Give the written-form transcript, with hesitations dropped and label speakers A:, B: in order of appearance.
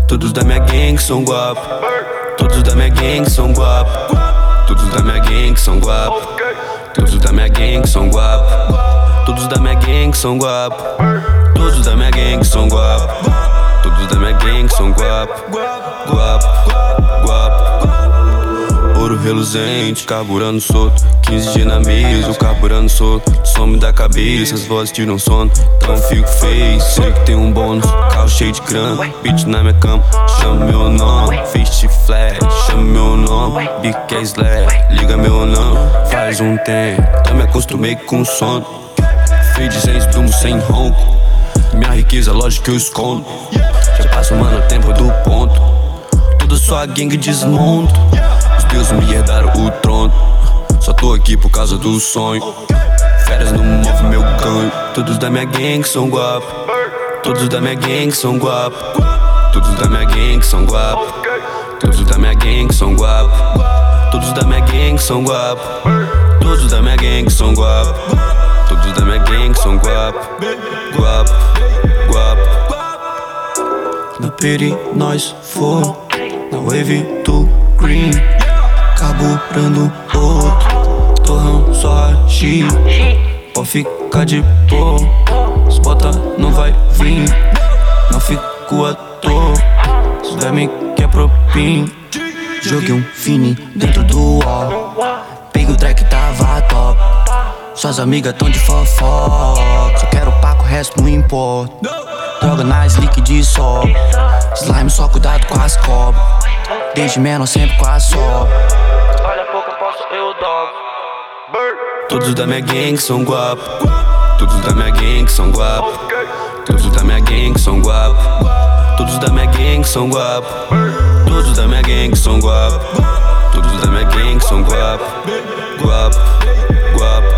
A: Todos da minha gang são guapo. Todos da minha gang são guapo. Todos da minha gang são guapo. Todos da minha gang são guapo. Todos da minha gang são guapo. Todos da minha gang são guapo. Todos da minha gang são guapo. Guapo, guapo. Ouro reluzente, carburando solto. 15 dias na mesa, o carburando solto. Some da cabeça, as vozes tiram sono. Então fico feio, sei que tem um bônus. Carro cheio de grana, bitch na minha cama. Chama meu nome, fist flash. Chama meu nome, Big K Slash. Liga meu nome, faz um tempo. Então me acostumei com o sono. Fade sem esplumo, sem ronco. Minha riqueza, lógico que eu escondo. Já passo, mano, o tempo do ponto. Toda sua gangue desmonto. Os deuses me herdaram o trono. Só tô aqui por causa do sonho. Férias não move meu ganho. Todos da minha gang são guapo. Todos da minha gang são guapo. Todos da minha gang são guapo. Todos da minha gang são guapo. Todos da minha gang são guapo. Todos da minha gang são guapo. Todos da minha gang são guapo. Guapo, guapo. Na peri nós for, na wave do green. Carburando outro, torrão só X. Pode ficar de boa, os bota não vai vir. Não fico à toa, se der me quer propin. Joguei um fini dentro do wall. Peguei o track, tava top. Suas amigas tão de fofoca. Só quero paco, o resto não importa. Droga na slick de sol. Slime só cuidado com as cobras. Desde menor sempre com a sobra.
B: Olha pouco, eu posso, eu dobro.
A: Todos da minha gang são guapo. Todos da minha gang são guapo. Todos da minha gang são guapo. Todos da minha gang são guapo. Todos da minha gang são guapo. Todos da minha gang são guapo. Guapo, guapo.